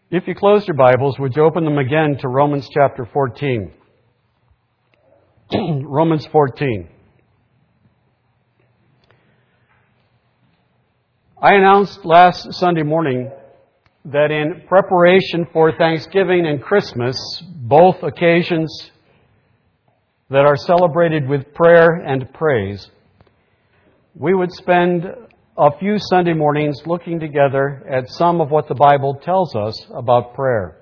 If you closed your Bibles, would you open them again to Romans chapter 14? Romans 14. I announced last Sunday morning that in preparation for Thanksgiving and Christmas, both occasions that are celebrated with prayer and praise, we would spend a few Sunday mornings looking together at some of what the Bible tells us about prayer.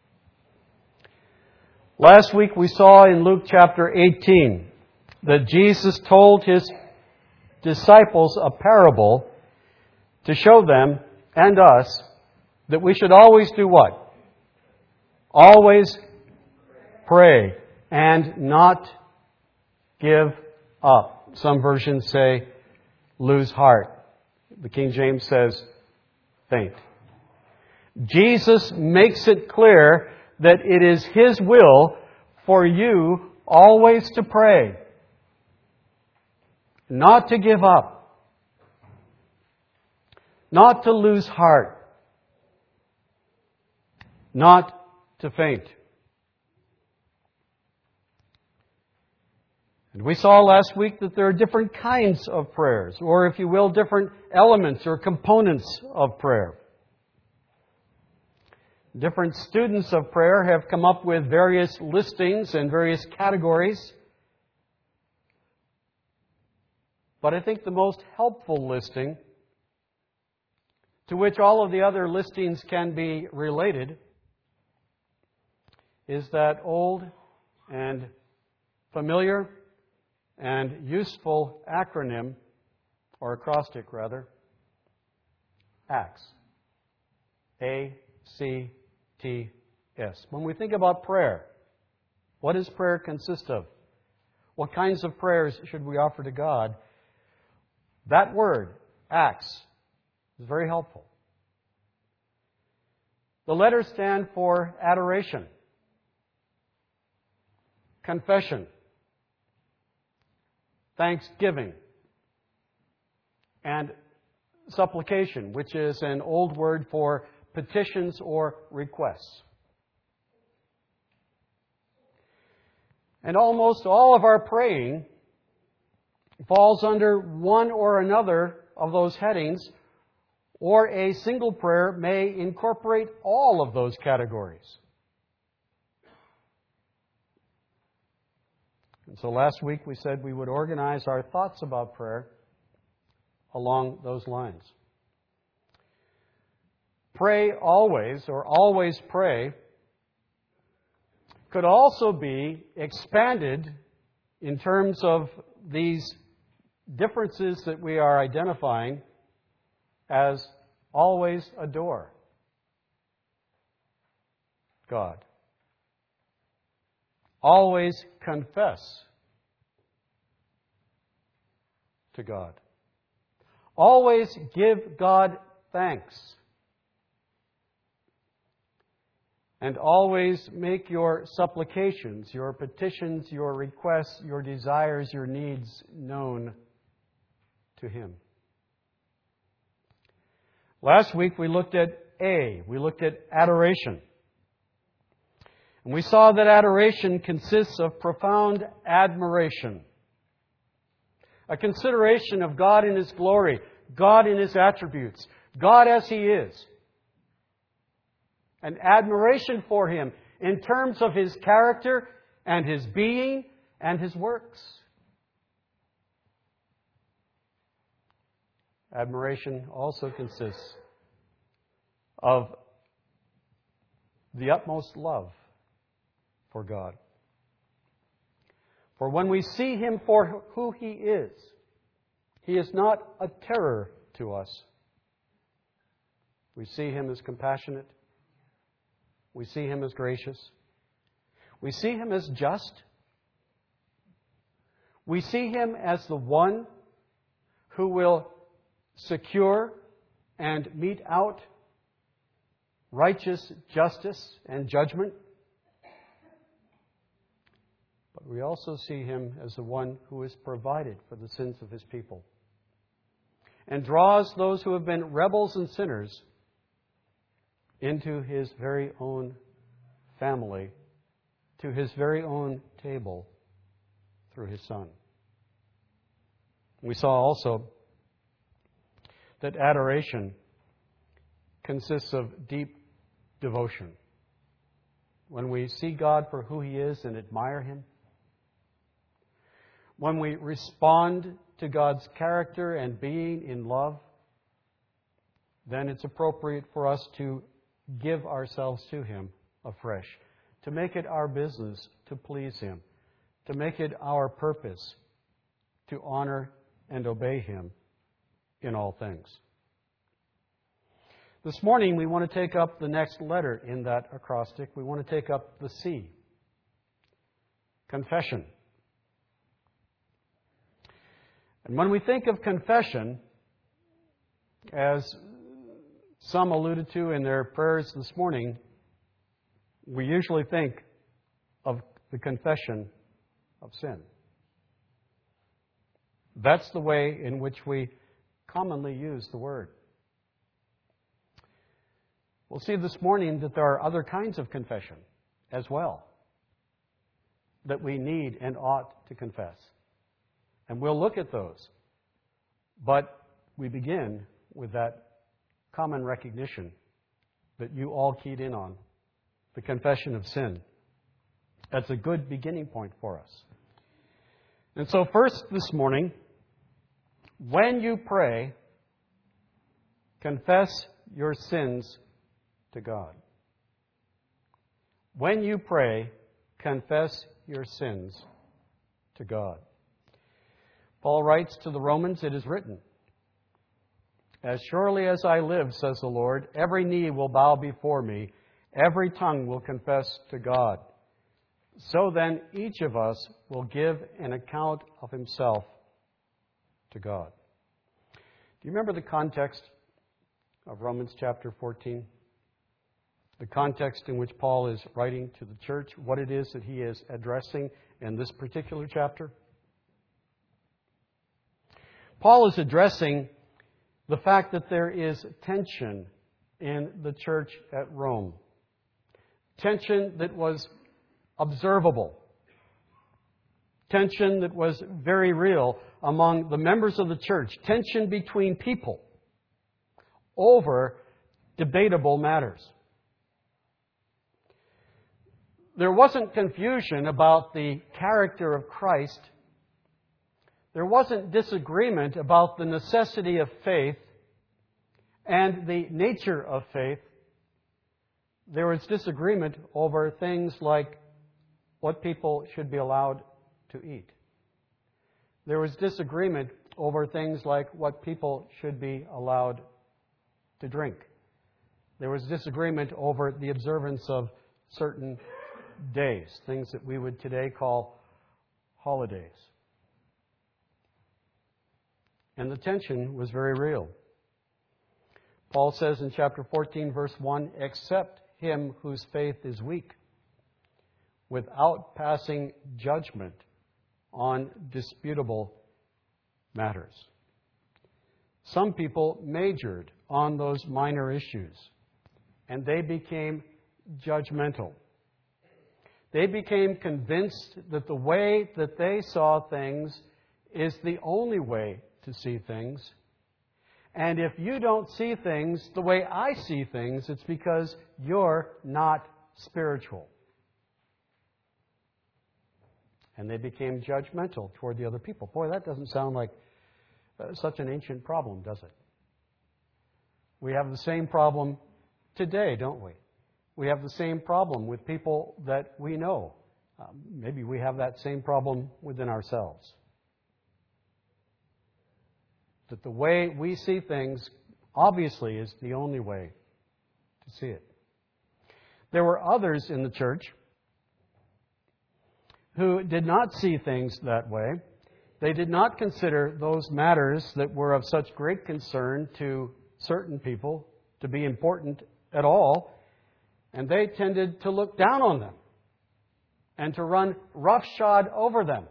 Last week we saw in Luke chapter 18 that Jesus told His disciples a parable to show them and us that we should always do what? Always pray and not give up. Some versions say lose heart. The King James says faint. Jesus makes it clear that it is His will for you always to pray, not to give up, not to lose heart, not to faint. And we saw last week that there are different kinds of prayers, or if you will, different elements or components of prayer. Different students of prayer have come up with various listings and various categories. But I think the most helpful listing, to which all of the other listings can be related, is that old and familiar and useful acronym, or acrostic rather, ACTS. A-C-T-S. When we think about prayer, what does prayer consist of? What kinds of prayers should we offer to God? That word, ACTS, is very helpful. The letters stand for adoration, confession, thanksgiving, and supplication, which is an old word for petitions or requests. And almost all of our praying falls under one or another of those headings, or a single prayer may incorporate all of those categories. And so last week we said we would organize our thoughts about prayer along those lines. Pray always, or always pray, could also be expanded in terms of these differences that we are identifying as always adore God. Always confess to God. Always give God thanks. And always make your supplications, your petitions, your requests, your desires, your needs known to Him. Last week we looked at we looked at adoration. And we saw that adoration consists of profound admiration. A consideration of God in His glory, God in His attributes, God as He is. An admiration for Him in terms of His character and His being and His works. Admiration also consists of the utmost love for God. For when we see Him for who He is not a terror to us. We see Him as compassionate. We see Him as gracious. We see Him as just. We see Him as the one who will secure and mete out righteous justice and judgment. But we also see Him as the one who has provided for the sins of His people and draws those who have been rebels and sinners into His very own family, to His very own table through His Son. We saw also that adoration consists of deep devotion. When we see God for who He is and admire Him, when we respond to God's character and being in love, then it's appropriate for us to give ourselves to Him afresh, to make it our business to please Him, to make it our purpose to honor and obey Him in all things. This morning we want to take up the next letter in that acrostic. We want to take up the C. Confession. And when we think of confession, as some alluded to in their prayers this morning, we usually think of the confession of sin. That's the way in which we commonly use the word. We'll see this morning that there are other kinds of confession as well that we need and ought to confess. And we'll look at those. But we begin with that common recognition that you all keyed in on, the confession of sin. That's a good beginning point for us. And so first this morning, when you pray, confess your sins to God. When you pray, confess your sins to God. Paul writes to the Romans, it is written, "As surely as I live, says the Lord, every knee will bow before me, every tongue will confess to God. So then each of us will give an account of himself to God." Do you remember the context of Romans chapter 14? The context in which Paul is writing to the church, what it is that he is addressing in this particular chapter? Paul is addressing the fact that there is tension in the church at Rome. Tension that was observable. Tension that was very real among the members of the church. Tension between people over debatable matters. There wasn't confusion about the character of Christ. There wasn't disagreement about the necessity of faith and the nature of faith. There was disagreement over things like what people should be allowed to eat. There was disagreement over things like what people should be allowed to drink. There was disagreement over the observance of certain days, things that we would today call holidays. And the tension was very real. Paul says in chapter 14, verse 1, "Accept him whose faith is weak, without passing judgment on disputable matters." Some people majored on those minor issues, and they became judgmental. They became convinced that the way that they saw things is the only way to see things. And if you don't see things the way I see things, it's because you're not spiritual. And they became judgmental toward the other people. Boy, that doesn't sound like such an ancient problem, does it? We have the same problem today, don't we? We have the same problem with people that we know. Maybe we have that same problem within ourselves. That the way we see things, obviously, is the only way to see it. There were others in the church who did not see things that way. They did not consider those matters that were of such great concern to certain people to be important at all, and they tended to look down on them and to run roughshod over them.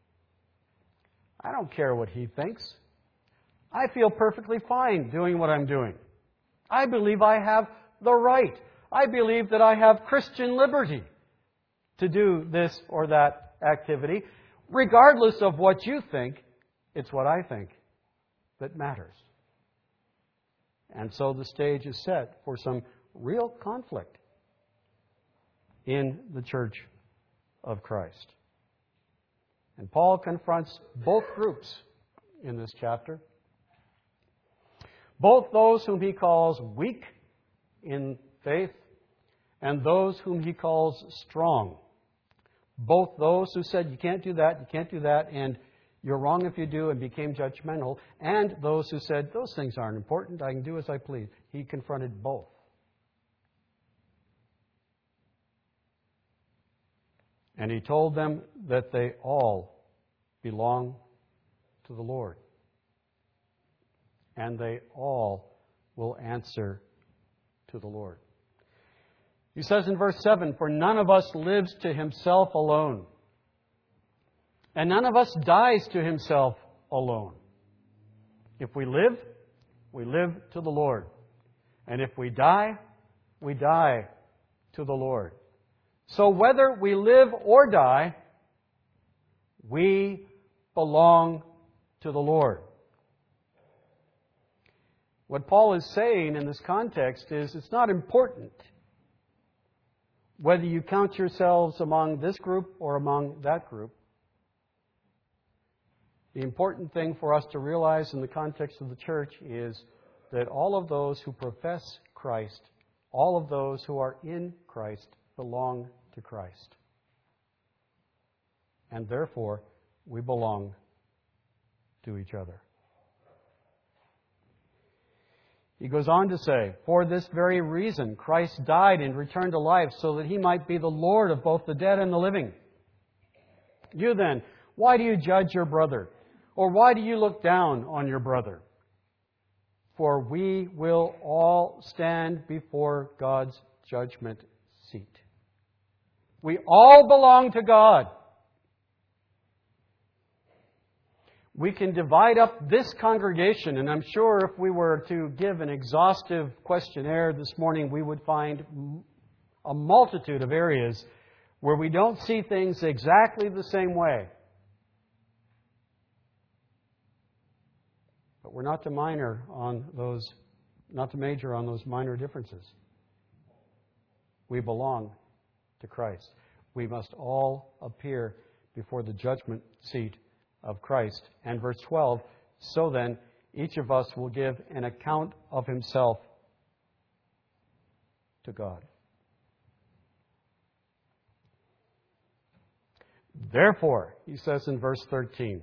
I don't care what he thinks. I feel perfectly fine doing what I'm doing. I believe I have the right I believe that I have Christian liberty to do this or that activity. Regardless of what you think, it's what I think that matters. And so the stage is set for some real conflict in the Church of Christ. And Paul confronts both groups in this chapter. Both those whom he calls weak in faith and those whom he calls strong. Both those who said, you can't do that, and you're wrong if you do, and became judgmental, and those who said, those things aren't important, I can do as I please. He confronted both. And he told them that they all belong to the Lord. And they all will answer to the Lord. He says in verse 7, for none of us lives to himself alone, and none of us dies to himself alone. If we live to the Lord. And if we die to the Lord. So whether we live or die, we belong to the Lord. What Paul is saying in this context is it's not important whether you count yourselves among this group or among that group. The important thing for us to realize in the context of the church is that all of those who profess Christ, all of those who are in Christ, belong to Christ. And therefore, we belong to each other. He goes on to say, for this very reason, Christ died and returned to life so that he might be the Lord of both the dead and the living. You then, why do you judge your brother? Or why do you look down on your brother? For we will all stand before God's judgment seat. We all belong to God. We can divide up this congregation, and I'm sure if we were to give an exhaustive questionnaire this morning, we would find a multitude of areas where we don't see things exactly the same way. But we're not to major on those minor differences. We belong to Christ. We must all appear before the judgment seat of Christ. And verse 12, so then, each of us will give an account of himself to God. Therefore, he says in verse 13,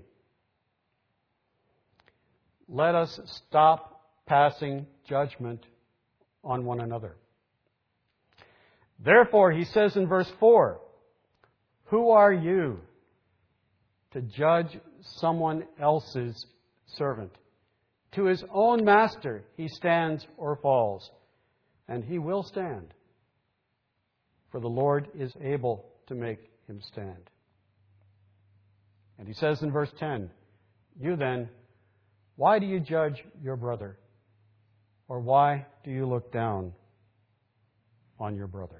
let us stop passing judgment on one another. Therefore, he says in verse 4, who are you to judge someone else's servant? To his own master he stands or falls, and he will stand, for the Lord is able to make him stand. And he says in verse 10, you then, why do you judge your brother? Or why do you look down on your brother?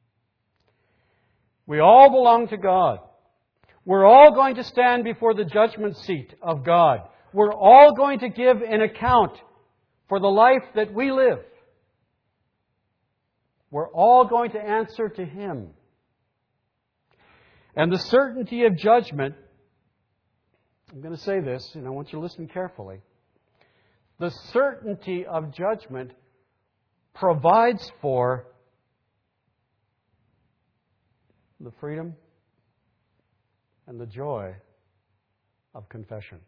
We all belong to God. We're all going to stand before the judgment seat of God. We're all going to give an account for the life that we live. We're all going to answer to Him. And the certainty of judgment, I'm going to say this, and I want you to listen carefully. The certainty of judgment provides for the freedom and the joy of confession.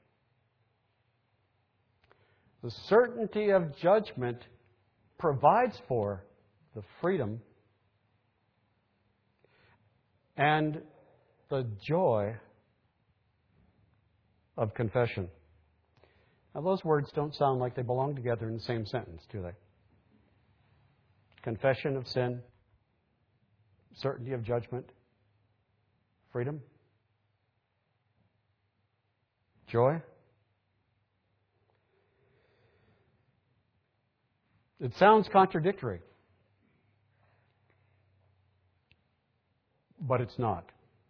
The certainty of judgment provides for the freedom and the joy of confession. Now, those words don't sound like they belong together in the same sentence, do they? Confession of sin, certainty of judgment, freedom, joy. It sounds contradictory. but it's not.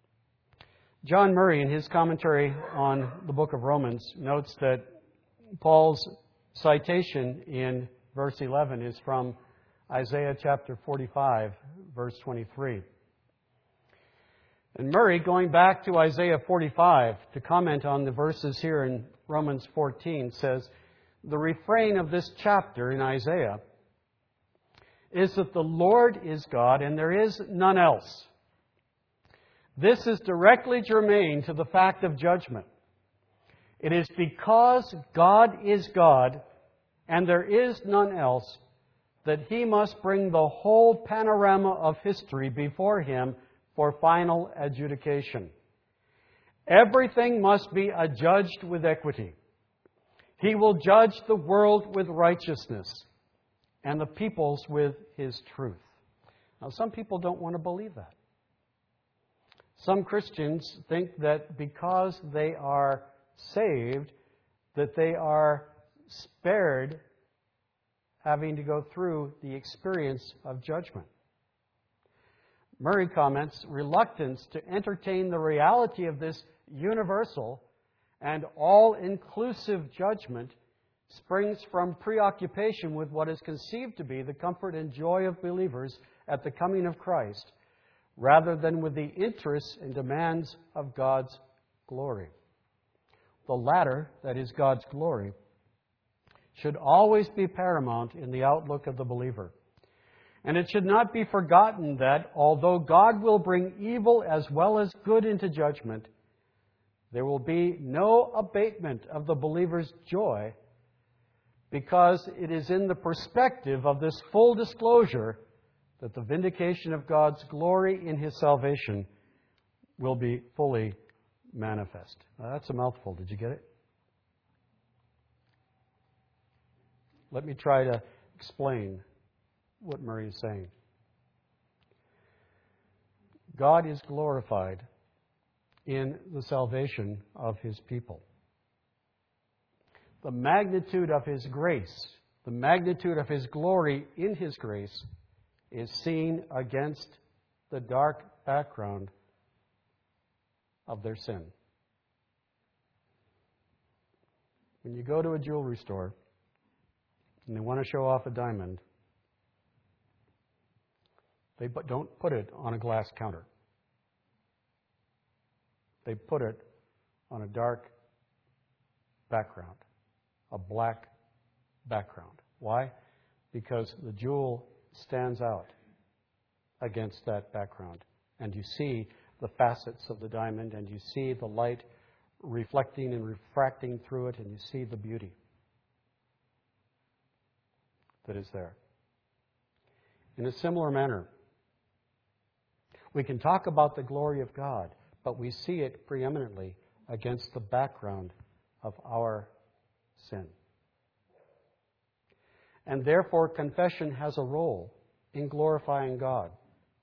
John Murray, in his commentary on the book of Romans, notes that Paul's citation in verse 11 is from Isaiah chapter 45, verse 23. And Murray, going back to Isaiah 45 to comment on the verses here in Romans 14, says, the refrain of this chapter in Isaiah is that the Lord is God and there is none else. This is directly germane to the fact of judgment. It is because God is God and there is none else that He must bring the whole panorama of history before Him for final adjudication. Everything must be adjudged with equity. He will judge the world with righteousness and the peoples with His truth. Now, some people don't want to believe that. Some Christians think that because they are saved, that they are spared having to go through the experience of judgment. Murray comments, reluctance to entertain the reality of this universal and all-inclusive judgment springs from preoccupation with what is conceived to be the comfort and joy of believers at the coming of Christ, rather than with the interests and demands of God's glory. The latter, that is God's glory, should always be paramount in the outlook of the believer. And it should not be forgotten that although God will bring evil as well as good into judgment, there will be no abatement of the believer's joy, because it is in the perspective of this full disclosure that the vindication of God's glory in His salvation will be fully manifest. Now, that's a mouthful. Did you get it? Let me try to explain what Murray is saying. God is glorified in the salvation of His people. The magnitude of His grace, the magnitude of His glory in His grace is seen against the dark background of their sin. When you go to a jewelry store and they want to show off a diamond, they don't put it on a glass counter. They put it on a dark background, a black background. Why? Because the jewel stands out against that background. And you see the facets of the diamond, and you see the light reflecting and refracting through it, and you see the beauty that is there. In a similar manner, we can talk about the glory of God, but we see it preeminently against the background of our sin. And therefore, confession has a role in glorifying God.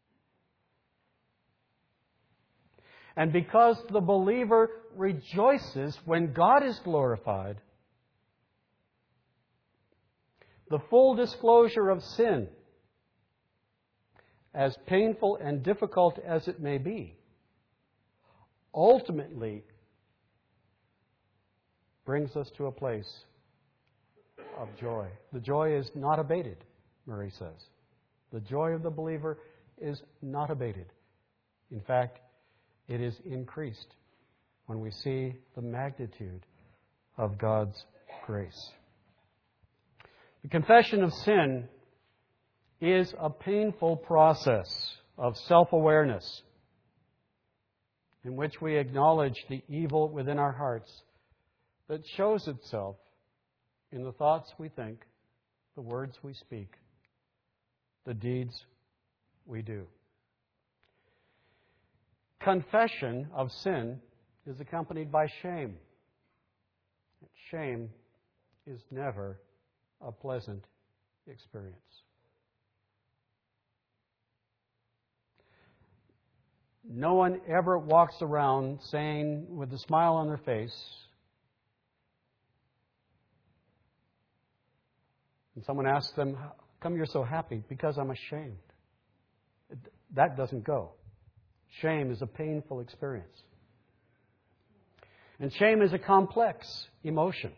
And because the believer rejoices when God is glorified, the full disclosure of sin, as painful and difficult as it may be, ultimately brings us to a place of joy. The joy is not abated, Murray says. The joy of the believer is not abated. In fact, it is increased when we see the magnitude of God's grace. The confession of sin is a painful process of self-awareness in which we acknowledge the evil within our hearts that shows itself in the thoughts we think, the words we speak, the deeds we do. Confession of sin is accompanied by shame. Shame is never a pleasant experience. No one ever walks around saying, with a smile on their face, and someone asks them, "How come you're so happy?" "Because I'm ashamed." That doesn't go. Shame is a painful experience. And shame is a complex emotion.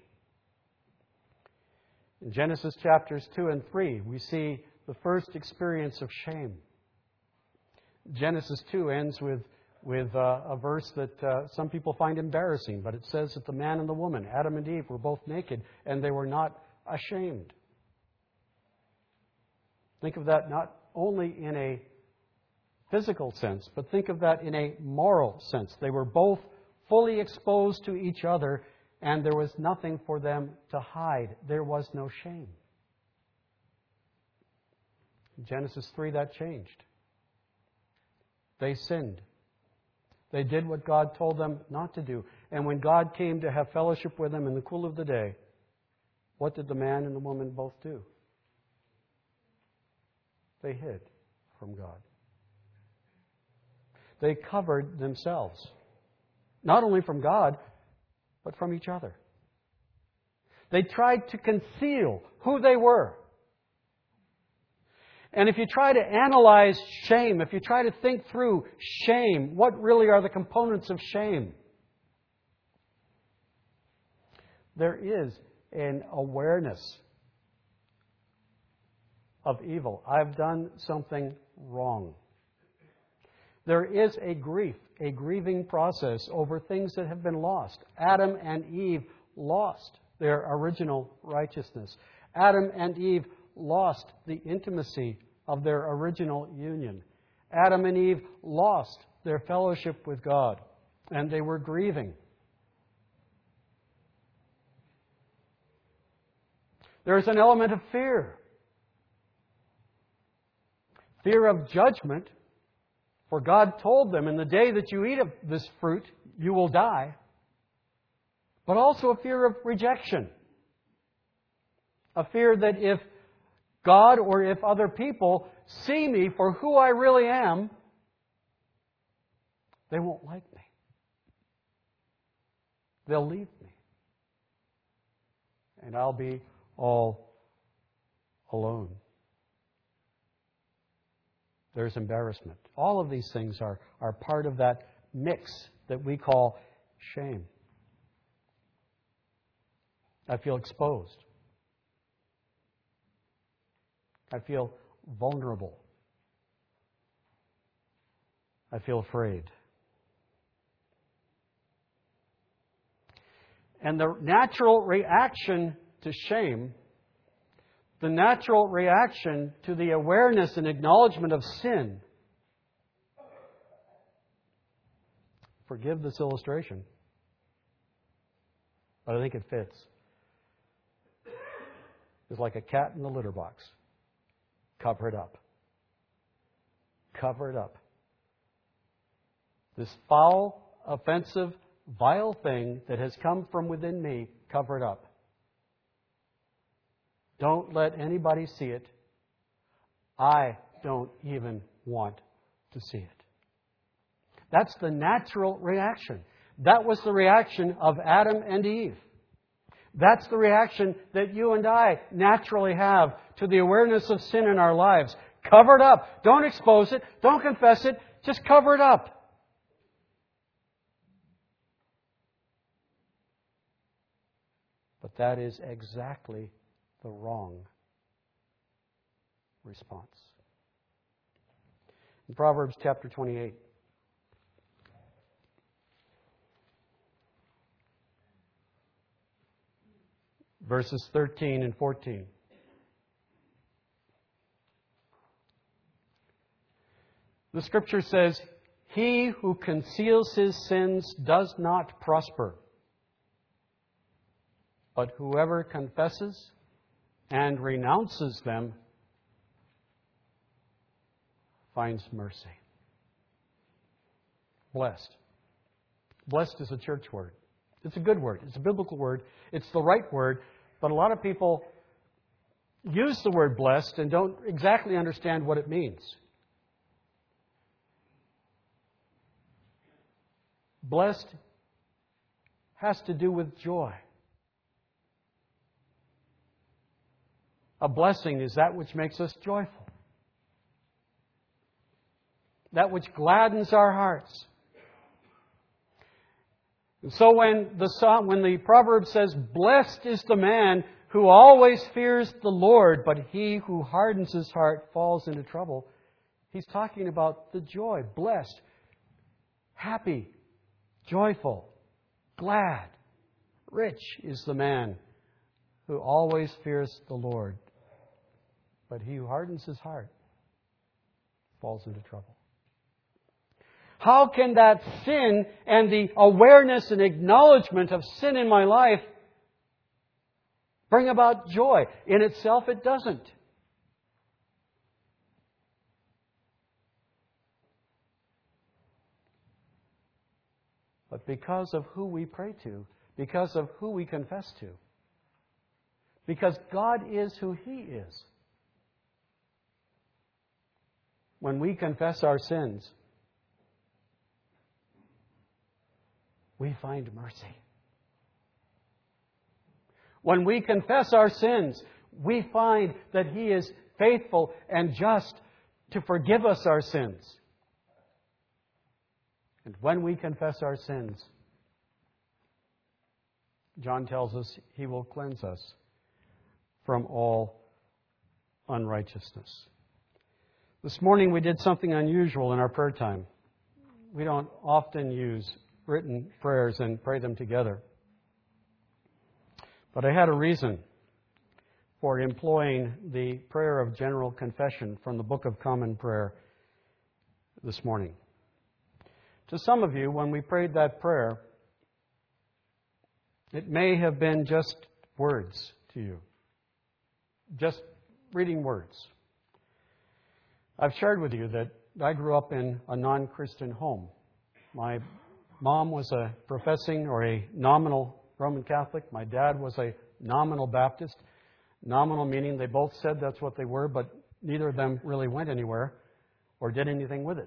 In Genesis chapters 2 and 3, we see the first experience of shame. Genesis 2 ends with a verse that some people find embarrassing, but it says that the man and the woman, Adam and Eve, were both naked, and they were not ashamed. Think of that not only in a physical sense, but think of that in a moral sense. They were both fully exposed to each other, and there was nothing for them to hide. There was no shame. In Genesis 3, that changed. They sinned. They did what God told them not to do. And when God came to have fellowship with them in the cool of the day, what did the man and the woman both do? They hid from God. They covered themselves. Not only from God, but from each other. They tried to conceal who they were. And if you try to analyze shame, if you try to think through shame, what really are the components of shame? There is an awareness of evil. I've done something wrong. There is a grieving process over things that have been lost. Adam and Eve lost their original righteousness. Adam and Eve lost the intimacy of their original union. Adam and Eve lost their fellowship with God, and they were grieving. There's an element of fear. Fear of judgment. For God told them, in the day that you eat of this fruit, you will die. But also a fear of rejection. A fear that if God or if other people see me for who I really am, they won't like me. They'll leave me. And I'll be all alone. There's embarrassment. All of these things are part of that mix that we call shame. I feel exposed. I feel vulnerable. I feel afraid. And the natural reaction to shame, the natural reaction to the awareness and acknowledgement of sin. Forgive this illustration, but I think it fits. It's like a cat in the litter box. Cover it up. Cover it up. This foul, offensive, vile thing that has come from within me, cover it up. Don't let anybody see it. I don't even want to see it. That's the natural reaction. That was the reaction of Adam and Eve. That's the reaction that you and I naturally have to the awareness of sin in our lives. Cover it up. Don't expose it. Don't confess it. Just cover it up. But that is exactly the wrong response. In Proverbs chapter 28, verses 13 and 14. The Scripture says, "He who conceals his sins does not prosper, but whoever confesses and renounces them finds mercy." Blessed. Blessed is a church word. It's a good word. It's a biblical word. It's the right word. But a lot of people use the word blessed and don't exactly understand what it means. Blessed has to do with joy. A blessing is that which makes us joyful. that which gladdens our hearts. And so when the proverb says, "Blessed is the man who always fears the Lord, but he who hardens his heart falls into trouble," he's talking about the joy, blessed, happy, joyful, glad. Rich is the man who always fears the Lord, but he who hardens his heart falls into trouble. How can that sin and the awareness and acknowledgement of sin in my life bring about joy? In itself, it doesn't. But because of who we pray to, because of who we confess to, because God is who He is, when we confess our sins, we find mercy. When we confess our sins, we find that He is faithful and just to forgive us our sins. And when we confess our sins, John tells us He will cleanse us from all unrighteousness. This morning we did something unusual in our prayer time. We don't often use written prayers and pray them together. But I had a reason for employing the prayer of general confession from the Book of Common Prayer this morning. To some of you, when we prayed that prayer, it may have been just words to you. Just reading words. I've shared with you that I grew up in a non-Christian home. My mom was a professing or a nominal Roman Catholic. My dad was a nominal Baptist. Nominal meaning they both said that's what they were, but neither of them really went anywhere or did anything with it.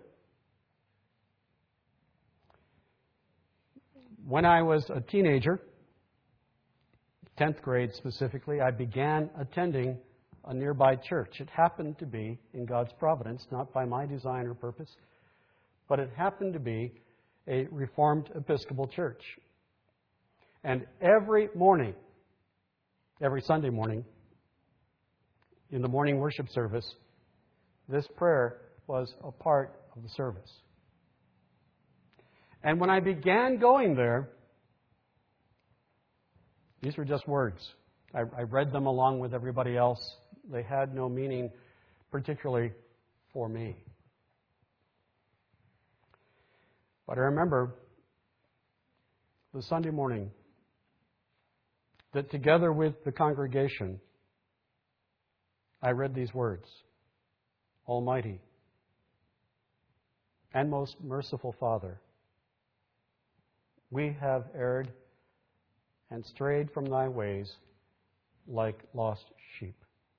When I was a teenager, 10th grade specifically, I began attending a nearby church. It happened to be, in God's providence, not by my design or purpose, but it happened to be a Reformed Episcopal church. And every morning, every Sunday morning, in the morning worship service, this prayer was a part of the service. And when I began going there, these were just words. I read them along with everybody else. They had no meaning, particularly for me. But I remember the Sunday morning that together with the congregation, I read these words: Almighty and most merciful Father, we have erred and strayed from Thy ways like lost sheep.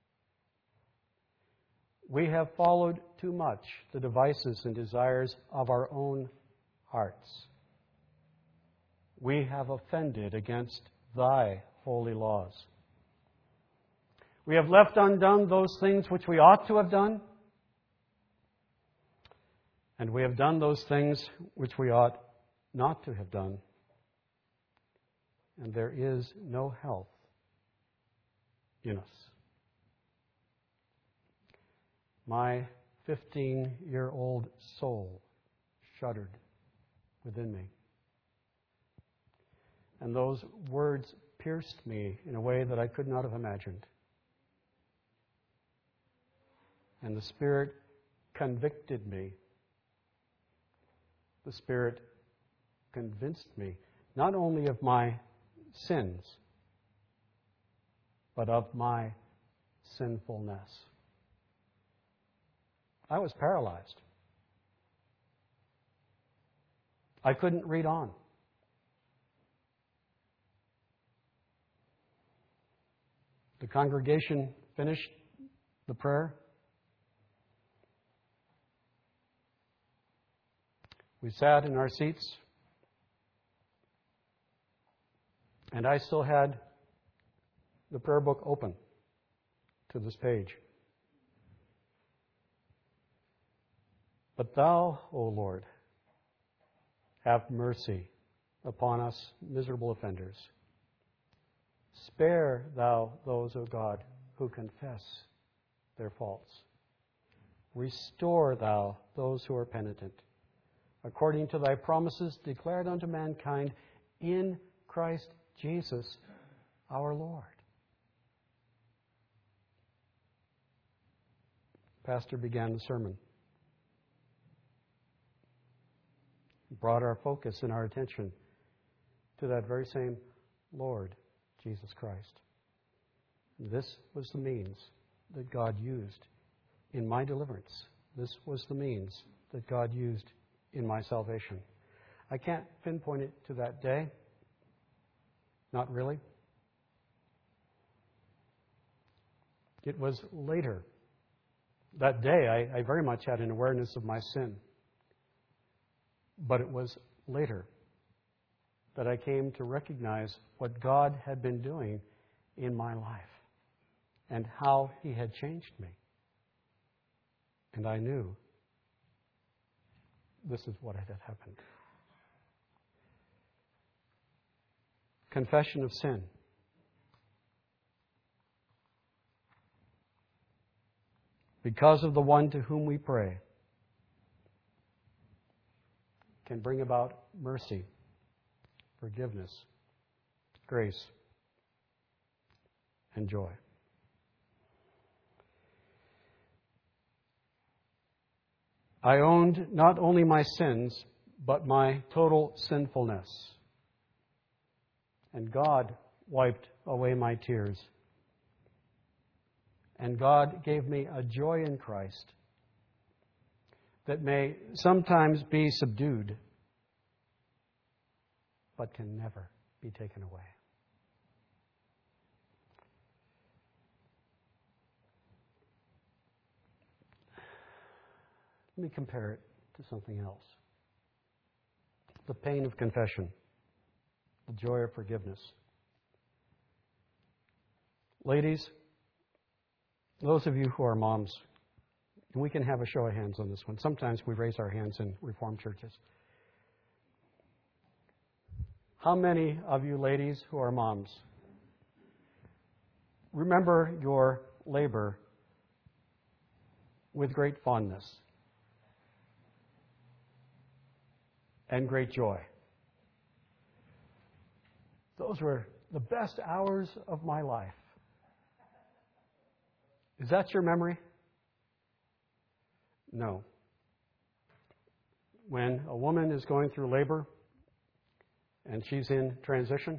We have followed too much the devices and desires of our own hearts. We have offended against Thy holy laws. We have left undone those things which we ought to have done, and we have done those things which we ought not to have done. And there is no health in us. My 15-year-old soul shuddered within me. And those words pierced me in a way that I could not have imagined. And the Spirit convicted me. The Spirit convinced me not only of my sins, but of my sinfulness. I was paralyzed. I couldn't read on. The congregation finished the prayer. We sat in our seats, and I still had the prayer book open to this page. But Thou, O Lord, have mercy upon us miserable offenders. Spare Thou those, O God, who confess their faults. Restore Thou those who are penitent, according to Thy promises declared unto mankind in Christ Jesus our Lord. Pastor began the sermon. He brought our focus and our attention to that very same Lord, Jesus Christ. This was the means that God used in my deliverance. This was the means that God used in my salvation. I can't pinpoint it to that day. Not really. It was later. That day, I very much had an awareness of my sin. But it was later that I came to recognize what God had been doing in my life and how He had changed me. And I knew this is what had happened. Confession of sin. Because of the one to whom we pray, can bring about mercy, forgiveness, grace, and joy. I owned not only my sins, but my total sinfulness. And God wiped away my tears. And God gave me a joy in Christ that may sometimes be subdued, but can never be taken away. Let me compare it to something else. The pain of confession, the joy of forgiveness. Ladies, those of you who are moms, and we can have a show of hands on this one. Sometimes we raise our hands in Reformed churches. How many of you ladies who are moms remember your labor with great fondness and great joy? Those were the best hours of my life. Is that your memory? No. When a woman is going through labor and she's in transition,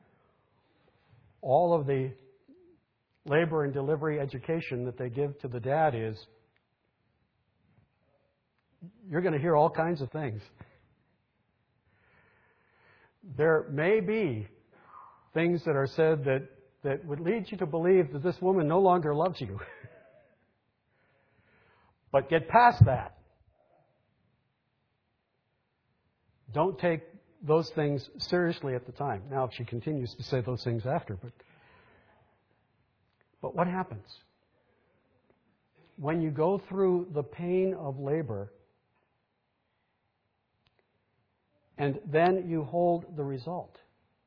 all of the labor and delivery education that they give to the dad is, you're going to hear all kinds of things. There may be things that are said that would lead you to believe that this woman no longer loves you. But get past that. Don't take those things seriously at the time. Now, if she continues to say those things after, but what happens? When you go through the pain of labor and then you hold the result,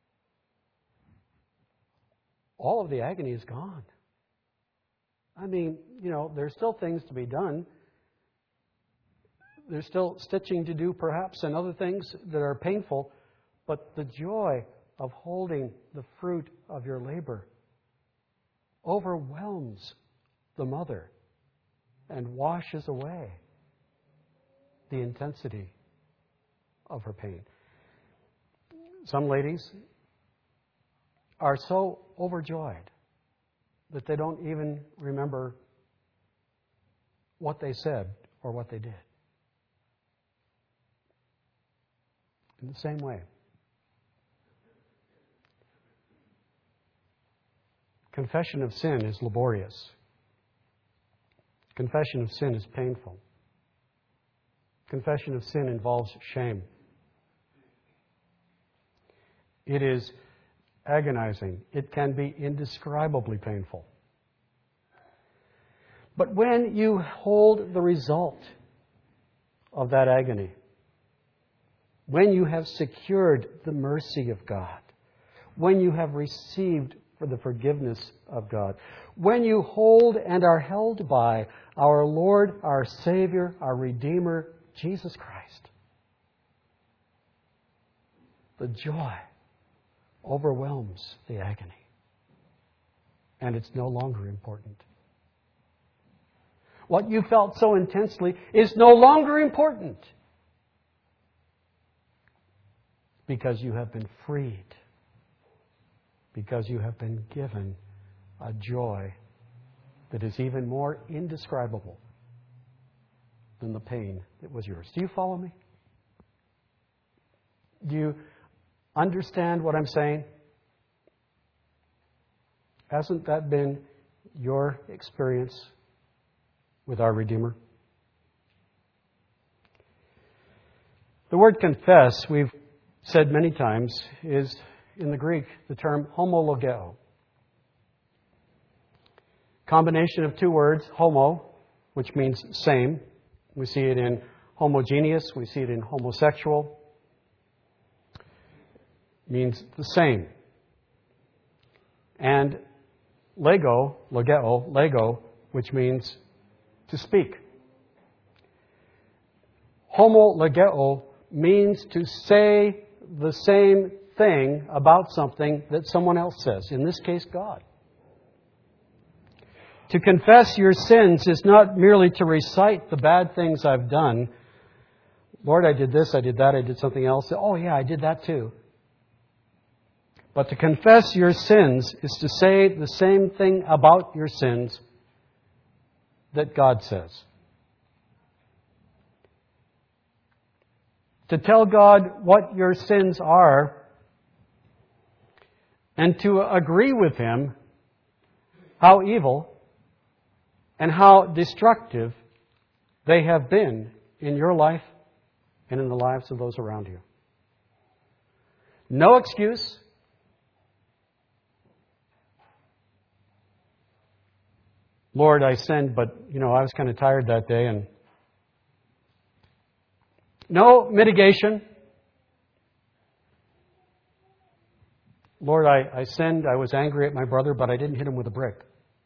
all of the agony is gone. I mean, there's still things to be done. There's still stitching to do, perhaps, and other things that are painful. But the joy of holding the fruit of your labor overwhelms the mother and washes away the intensity of her pain. Some ladies are so overjoyed that they don't even remember what they said or what they did. In the same way, confession of sin is laborious. Confession of sin is painful. Confession of sin involves shame. It is agonizing. It can be indescribably painful. But when you hold the result of that agony, when you have secured the mercy of God, when you have received for the forgiveness of God, when you hold and are held by our Lord, our Savior, our Redeemer, Jesus Christ, the joy overwhelms the agony. And it's no longer important. What you felt so intensely is no longer important, because you have been freed, because you have been given a joy that is even more indescribable than the pain that was yours. Do you follow me? Do you understand what I'm saying? Hasn't that been your experience with our Redeemer? The word confess, we've said many times, is in the Greek the term homologeo. Combination of two words, homo, which means same. We see it in homogeneous, we see it in homosexual. Means the same. And logeo, which means to speak. Homologeo means to say the same thing about something that someone else says, in this case, God. To confess your sins is not merely to recite the bad things I've done. Lord, I did this, I did that, I did something else. Oh yeah, I did that too. But to confess your sins is to say the same thing about your sins that God says. To tell God what your sins are and to agree with Him how evil and how destructive they have been in your life and in the lives of those around you. No excuse. Lord, I sinned, but, I was kind of tired that day. And no mitigation. Lord, I sinned. I was angry at my brother, but I didn't hit him with a brick.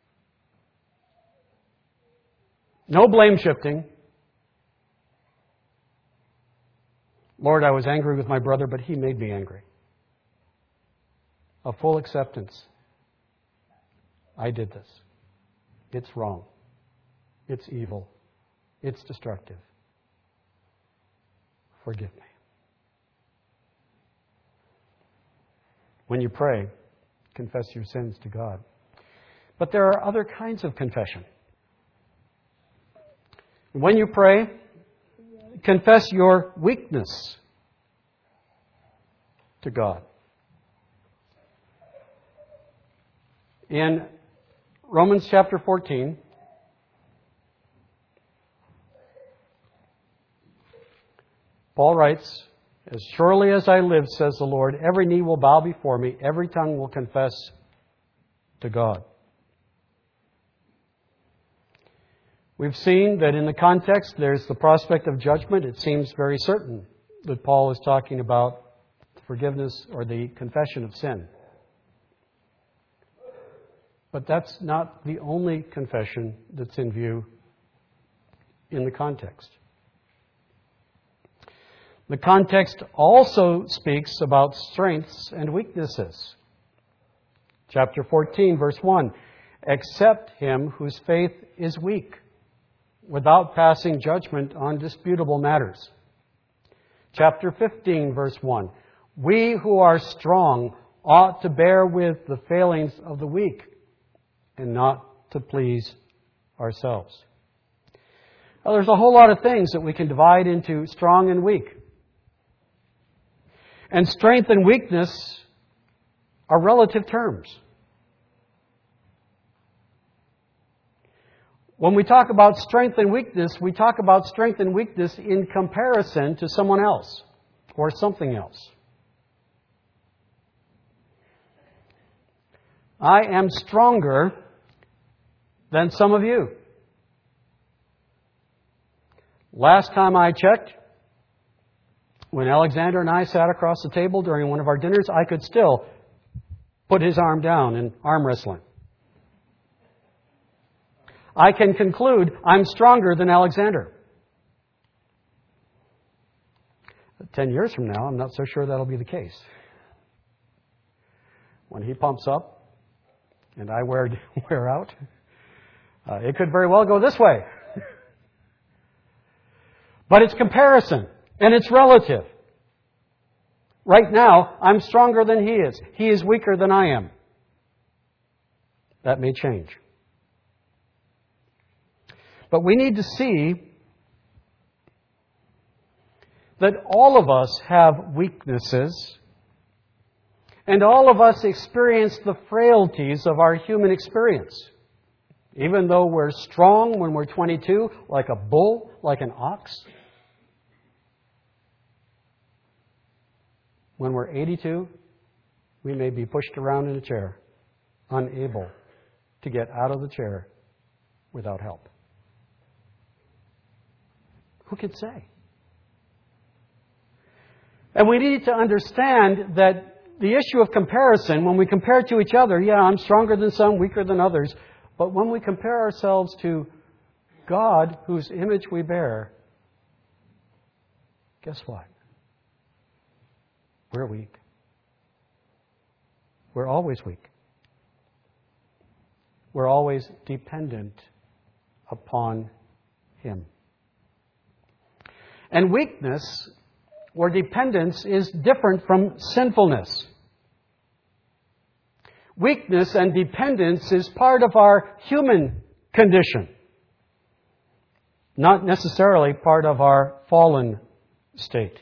No blame shifting. Lord, I was angry with my brother, but he made me angry. A full acceptance. I did this. It's wrong. It's evil. It's destructive. Forgive me. When you pray, confess your sins to God. But there are other kinds of confession. When you pray, confess your weakness to God. In Romans chapter 14, Paul writes, "As surely as I live, says the Lord, every knee will bow before me, every tongue will confess to God." We've seen that in the context there's the prospect of judgment. It seems very certain that Paul is talking about forgiveness or the confession of sin. But that's not the only confession that's in view in the context. The context also speaks about strengths and weaknesses. Chapter 14, verse 1. "Accept him whose faith is weak, without passing judgment on disputable matters." Chapter 15, verse 1. "We who are strong ought to bear with the failings of the weak, and not to please ourselves." Now, there's a whole lot of things that we can divide into strong and weak. And strength and weakness are relative terms. When we talk about strength and weakness, we talk about strength and weakness in comparison to someone else or something else. I am stronger than some of you. Last time I checked, when Alexander and I sat across the table during one of our dinners, I could still put his arm down in arm wrestling. I can conclude I'm stronger than Alexander. 10 years from now, I'm not so sure that'll be the case. When he pumps up and I wear out, it could very well go this way. But it's comparison, and it's relative. Right now, I'm stronger than he is. He is weaker than I am. That may change. But we need to see that all of us have weaknesses, and all of us experience the frailties of our human experience. Even though we're strong when we're 22, like a bull, like an ox, when we're 82, we may be pushed around in a chair, unable to get out of the chair without help. Who can say? And we need to understand that the issue of comparison, when we compare to each other, yeah, I'm stronger than some, weaker than others, but when we compare ourselves to God, whose image we bear, guess what? We're weak. We're always weak. We're always dependent upon Him. And weakness or dependence is different from sinfulness. Weakness and dependence is part of our human condition, not necessarily part of our fallen state.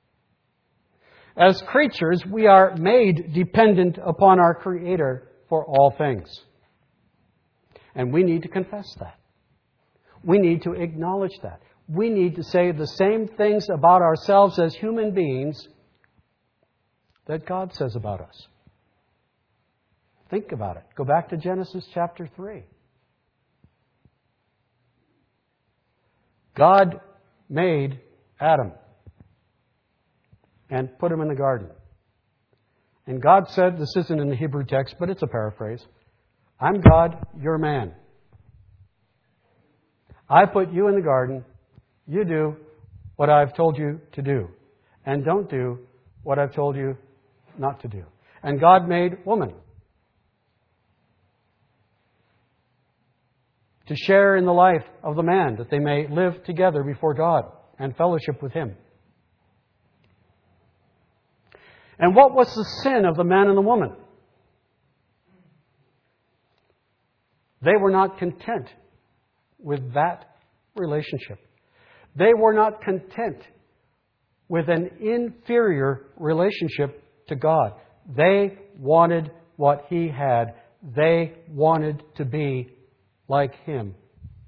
As creatures, we are made dependent upon our Creator for all things. And we need to confess that. We need to acknowledge that. We need to say the same things about ourselves as human beings that God says about us. Think about it. Go back to Genesis chapter 3. God made Adam and put him in the garden. And God said, this isn't in the Hebrew text, but it's a paraphrase, I'm God, you're man. I put you in the garden. You do what I've told you to do. And don't do what I've told you not to do. And God made woman to share in the life of the man, that they may live together before God and fellowship with Him. And what was the sin of the man and the woman? They were not content with that relationship. They were not content with an inferior relationship to God. They wanted what He had. They wanted to be like Him.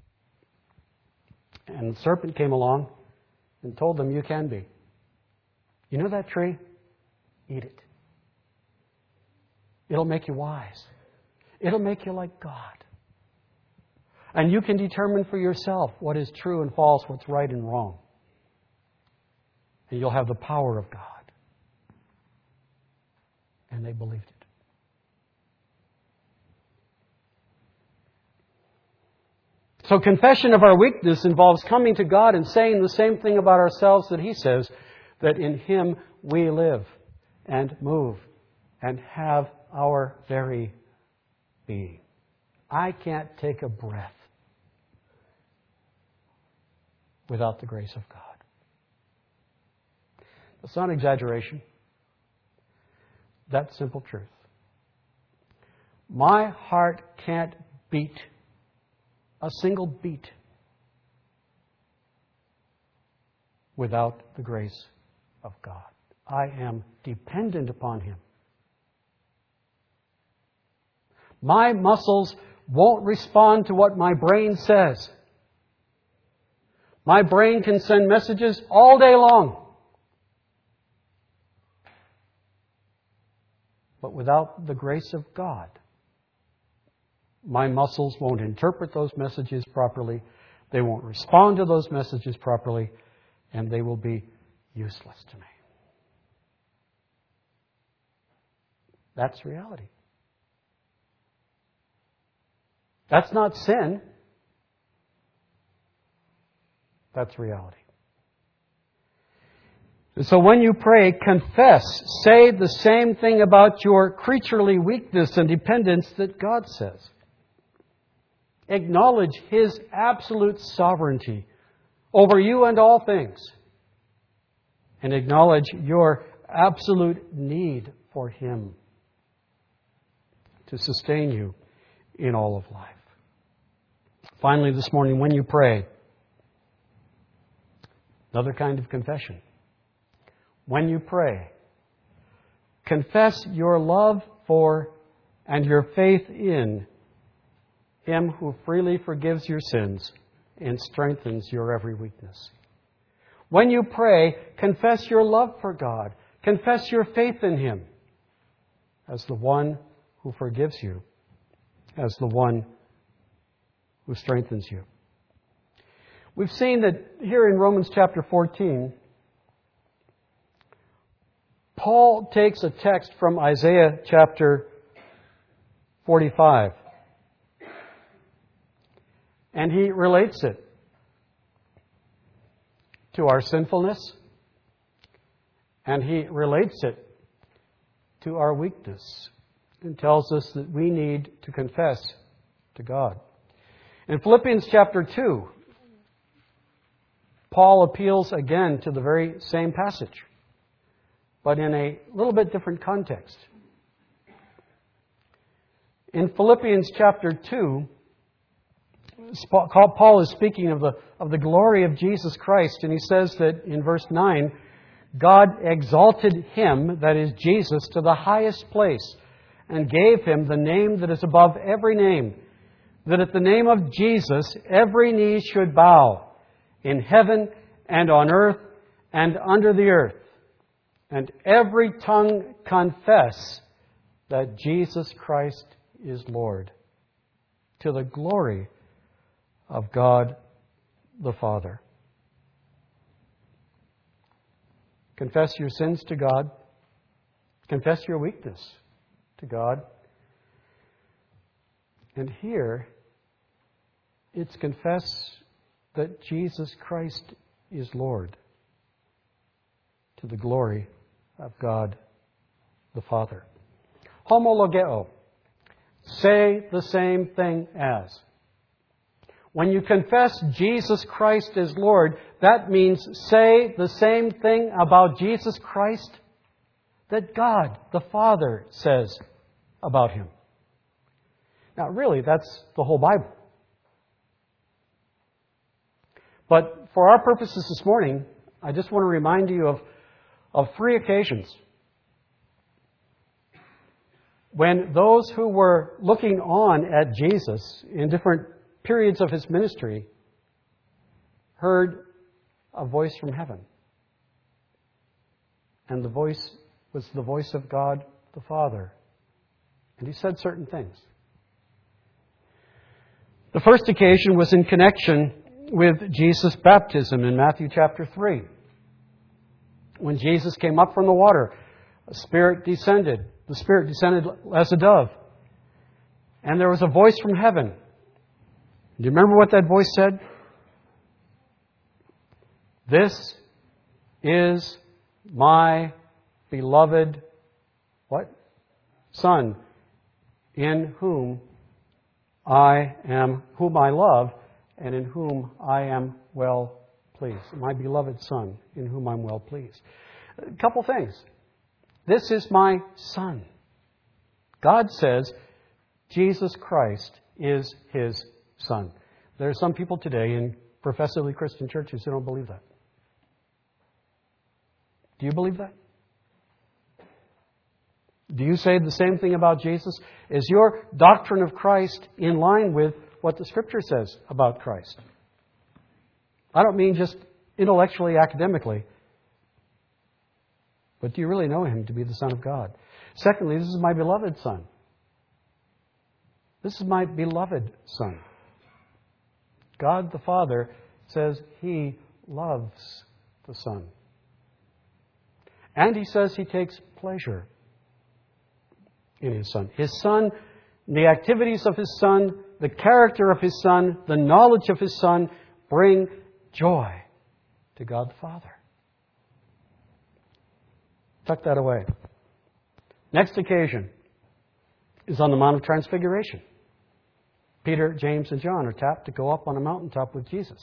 And the serpent came along and told them, you can be. You know that tree? Eat it. It'll make you wise. It'll make you like God. And you can determine for yourself what is true and false, what's right and wrong. And you'll have the power of God. And they believed it. So confession of our weakness involves coming to God and saying the same thing about ourselves that He says, that in Him we live and move and have our very being. I can't take a breath without the grace of God. That's not exaggeration. That's simple truth. My heart can't beat a single beat without the grace of God. I am dependent upon Him. My muscles won't respond to what my brain says. My brain can send messages all day long. But without the grace of God, my muscles won't interpret those messages properly. They won't respond to those messages properly, and they will be useless to me. That's reality. That's not sin. That's reality. And so when you pray, confess, say the same thing about your creaturely weakness and dependence that God says. Acknowledge His absolute sovereignty over you and all things. And acknowledge your absolute need for Him to sustain you in all of life. Finally, this morning, when you pray, another kind of confession. When you pray, confess your love for and your faith in Him who freely forgives your sins and strengthens your every weakness. When you pray, confess your love for God. Confess your faith in Him as the one who forgives you, as the one who strengthens you. We've seen that here in Romans chapter 14, Paul takes a text from Isaiah chapter 45, and he relates it to our sinfulness, and he relates it to our weakness, and tells us that we need to confess to God. In Philippians chapter 2, Paul appeals again to the very same passage, but in a little bit different context. In Philippians chapter 2, Paul is speaking of the glory of Jesus Christ, and he says that in verse 9, God exalted Him, that is Jesus, to the highest place, and gave Him the name that is above every name, that at the name of Jesus every knee should bow, in heaven and on earth and under the earth, and every tongue confess that Jesus Christ is Lord, to the glory of God the Father. Confess your sins to God. Confess your weakness to God. And here, it's confess that Jesus Christ is Lord, to the glory of God the Father. Homologeo. Say the same thing as. When you confess Jesus Christ as Lord, that means say the same thing about Jesus Christ that God the Father says about Him. Now, really, that's the whole Bible. But for our purposes this morning, I just want to remind you of three occasions when those who were looking on at Jesus in different periods of His ministry heard a voice from heaven. And the voice was the voice of God the Father. And He said certain things. The first occasion was in connection with Jesus' baptism in Matthew chapter 3. When Jesus came up from the water, the Spirit descended as a dove. And there was a voice from heaven. Do you remember what that voice said? This is my beloved, what? Son, in whom I love, and in whom I am well pleased. My beloved Son, in whom I'm well pleased. A couple things. This is my Son. God says Jesus Christ is His Son. There are some people today in professedly Christian churches who don't believe that. Do you believe that? Do you say the same thing about Jesus? Is your doctrine of Christ in line with what the Scripture says about Christ? I don't mean just intellectually, academically. But do you really know Him to be the Son of God? Secondly, this is my beloved Son. This is my beloved Son. God the Father says He loves the Son. And He says He takes pleasure in His Son. His Son, the activities of His Son, the character of His Son, the knowledge of His Son bring joy to God the Father. Tuck that away. Next occasion is on the Mount of Transfiguration. Peter, James, and John are tapped to go up on a mountaintop with Jesus.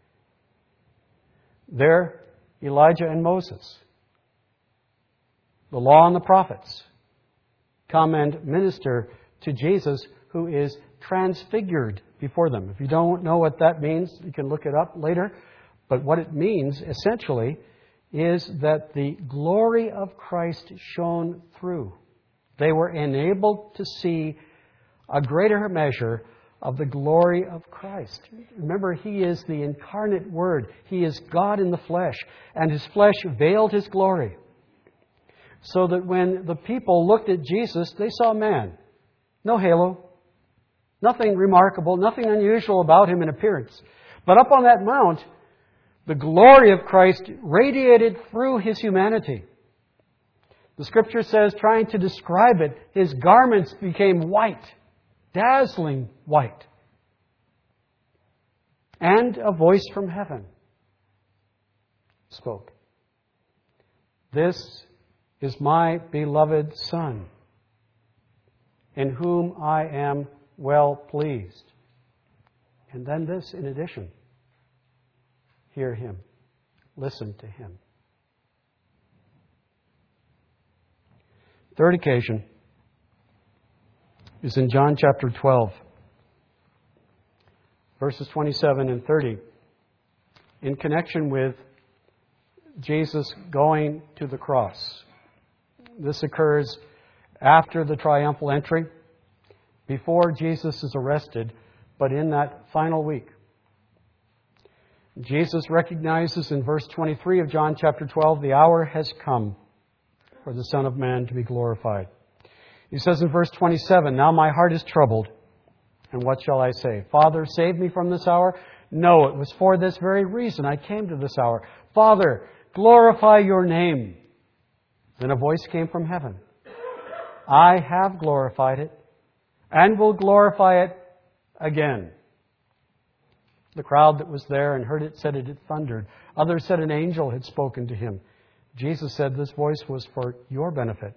There, Elijah and Moses, the law and the prophets, come and minister to Jesus, who is transfigured before them. If you don't know what that means, you can look it up later. But what it means, essentially, is that the glory of Christ shone through. They were enabled to see a greater measure of the glory of Christ. Remember, He is the incarnate Word. He is God in the flesh, and His flesh veiled His glory. So that when the people looked at Jesus, they saw man. No halo. Nothing remarkable, nothing unusual about Him in appearance. But up on that mount, the glory of Christ radiated through His humanity. The Scripture says, trying to describe it, His garments became white, dazzling white. And a voice from heaven spoke. This is my beloved Son, in whom I am well pleased. And then this in addition. Hear Him. Listen to Him. Third occasion is in John chapter 12, verses 27 and 30, in connection with Jesus going to the cross. This occurs after the triumphal entry, before Jesus is arrested, but in that final week. Jesus recognizes in verse 23 of John chapter 12, the hour has come for the Son of Man to be glorified. He says in verse 27, now my heart is troubled, and what shall I say? Father, save me from this hour? No, it was for this very reason I came to this hour. Father, glorify your name. Then a voice came from heaven. I have glorified it, and will glorify it again. The crowd that was there and heard it said it had thundered. Others said an angel had spoken to him. Jesus said this voice was for your benefit,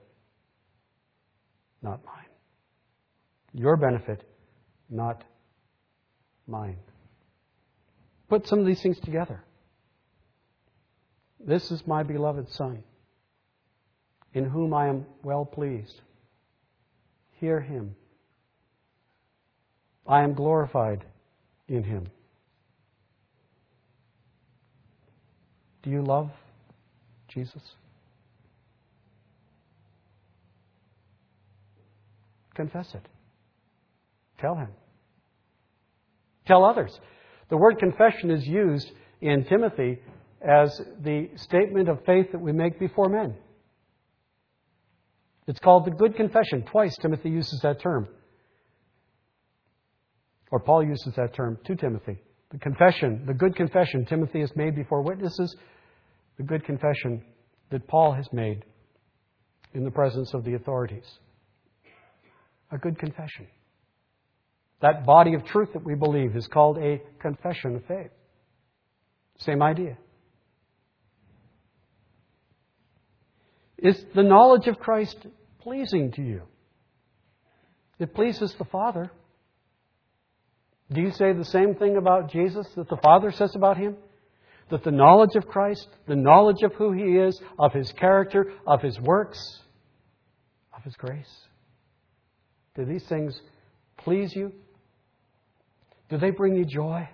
not mine. Your benefit, not mine. Put some of these things together. This is my beloved Son, in whom I am well pleased. Hear Him. I am glorified in Him. Do you love Jesus? Confess it. Tell Him. Tell others. The word confession is used in Timothy as the statement of faith that we make before men. It's called the good confession. Twice Timothy uses that term. Or Paul uses that term to Timothy. The confession, the good confession Timothy has made before witnesses, the good confession that Paul has made in the presence of the authorities. A good confession. That body of truth that we believe is called a confession of faith. Same idea. Is the knowledge of Christ pleasing to you? It pleases the Father. Do you say the same thing about Jesus that the Father says about Him? That the knowledge of Christ, the knowledge of who He is, of His character, of His works, of His grace. Do these things please you? Do they bring you joy?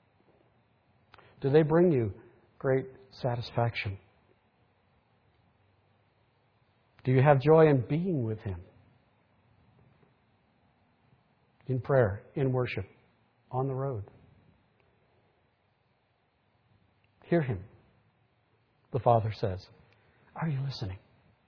Do they bring you great satisfaction? Do you have joy in being with Him? In prayer, in worship, on the road. Hear Him, the Father says. Are you listening?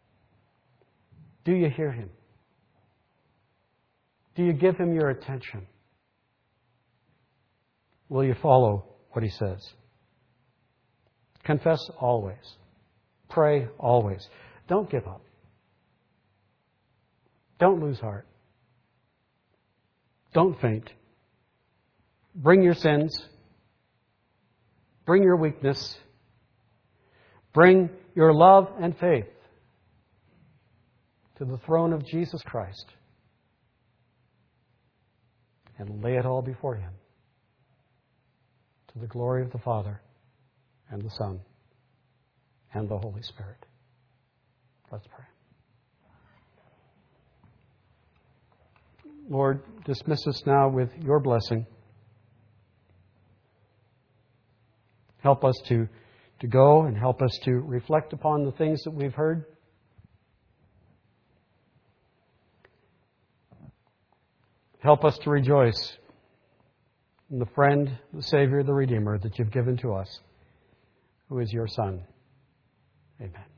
Do you hear Him? Do you give Him your attention? will you follow what He says? Confess always. Pray always. Don't give up. Don't lose heart. Don't faint. Bring your sins. Bring your weakness. Bring your love and faith to the throne of Jesus Christ and lay it all before Him to the glory of the Father and the Son and the Holy Spirit. Let's pray. Lord, dismiss us now with your blessing. Help us to go and help us to reflect upon the things that we've heard. Help us to rejoice in the friend, the Savior, the Redeemer that you've given to us, who is your Son. Amen.